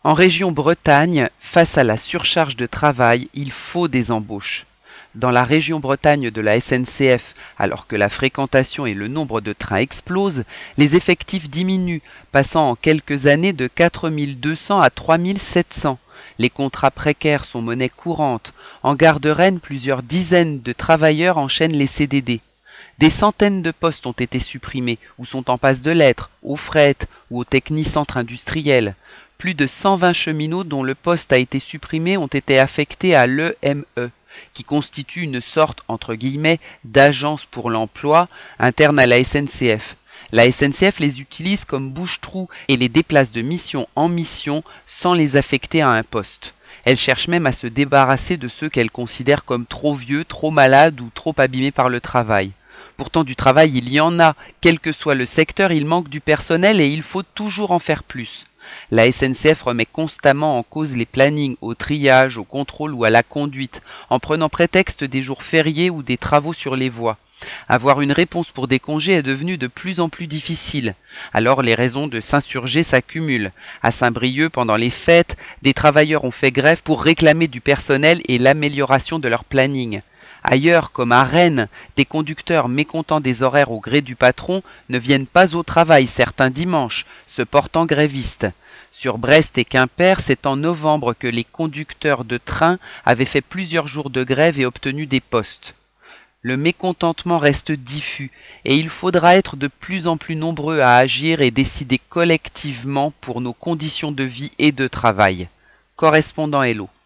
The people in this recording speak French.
En région Bretagne, face à la surcharge de travail, il faut des embauches. Dans la région Bretagne de la SNCF, alors que la fréquentation et le nombre de trains explosent, les effectifs diminuent, passant en quelques années de 4200 à 3700. Les contrats précaires sont monnaie courante. En gare de Rennes, plusieurs dizaines de travailleurs enchaînent les CDD. Des centaines de postes ont été supprimés ou sont en passe de l'être, au fret ou au technicentre industriel. Plus de 120 cheminots dont le poste a été supprimé ont été affectés à l'EME, qui constitue une sorte, entre guillemets, d'agence pour l'emploi interne à la SNCF. La SNCF les utilise comme bouche-trou et les déplace de mission en mission sans les affecter à un poste. Elle cherche même à se débarrasser de ceux qu'elle considère comme trop vieux, trop malades ou trop abîmés par le travail. Pourtant du travail il y en a, quel que soit le secteur, il manque du personnel et il faut toujours en faire plus. La SNCF remet constamment en cause les plannings au triage, au contrôle ou à la conduite, en prenant prétexte des jours fériés ou des travaux sur les voies. Avoir une réponse pour des congés est devenu de plus en plus difficile. Alors les raisons de s'insurger s'accumulent. À Saint-Brieuc, pendant les fêtes, des travailleurs ont fait grève pour réclamer du personnel et l'amélioration de leur planning. Ailleurs, comme à Rennes, des conducteurs mécontents des horaires au gré du patron ne viennent pas au travail certains dimanches, se portant grévistes. Sur Brest et Quimper, c'est en novembre que les conducteurs de train avaient fait plusieurs jours de grève et obtenu des postes. Le mécontentement reste diffus et il faudra être de plus en plus nombreux à agir et décider collectivement pour nos conditions de vie et de travail. Correspondant Hello.